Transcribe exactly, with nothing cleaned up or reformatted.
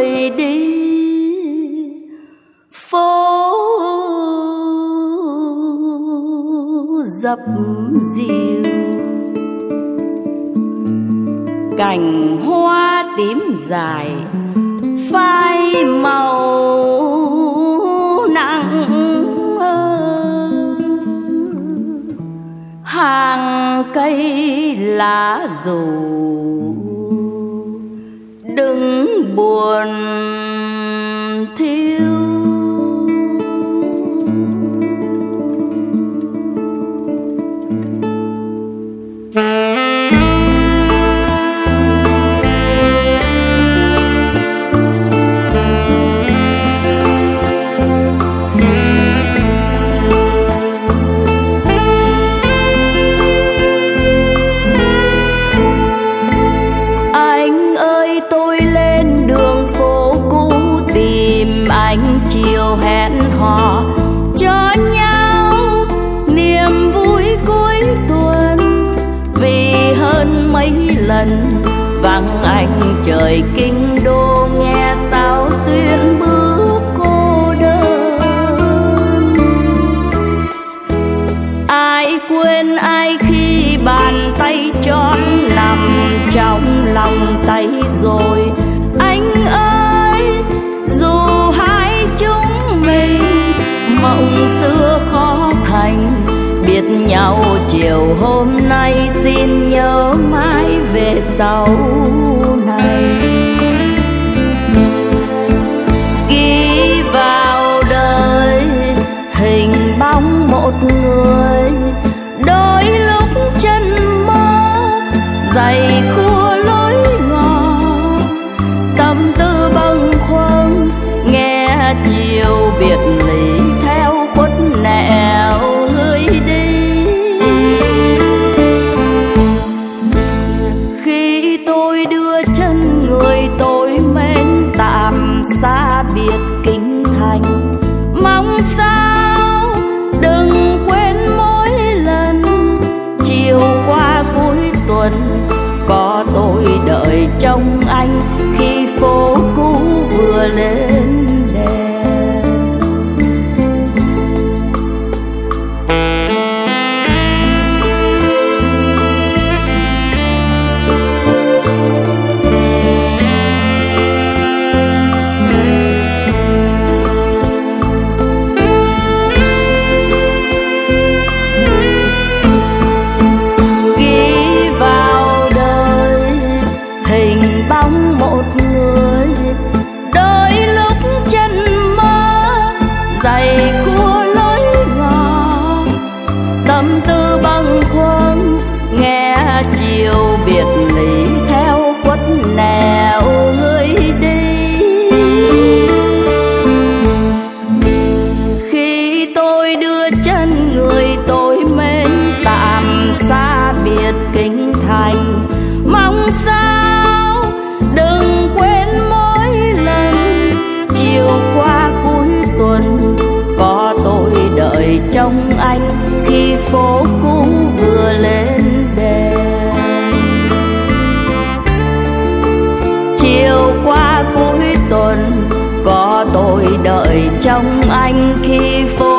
người đi phố dập dìu, cành hoa tím dài phai màu nặng, hàng cây lá rủ đứng buồn thiêu. Anh chiều hẹn hò cho nhau niềm vui cuối tuần, vì hơn mấy lần vắng anh trời kinh đô nghe sao xuyên bước cô đơn. Ai quên ai khi bàn tay trót nằm trong lòng tay rồi. Anh ơi dù hai chúng mình mộng xưa khó thành, biết nhau chiều hôm nay xin nhớ mãi về sau này. Ghi vào đời hình bóng một người, đôi lúc chân mơ dày khua lối ngõ, tâm tư bâng khuâng nghe chiều biệt ly theo khuất nẻo người đi. Khi tôi đưa chân người tôi mến tạm xa biệt kinh thành, mong sao đừng quên mỗi lần chiều qua cuối tuần có tôi đợi trong anh khi phố cũ vừa lên đèn. Ghi vào đời hình bóng một người, đôi lúc chân mơ dày khua lối ngõ, tâm tư bâng khuâng nghe chiều biệt ly theo khuất nẻo người đi. Khi tôi đưa chân người tôi mến tạm xa biệt kinh thành, mong sao đừng quên mỗi lần chiều qua cuối tuần có tôi đợi trong anh khi phố cũ vừa lên đèn. Chiều qua cuối tuần có tôi đợi trong anh khi phố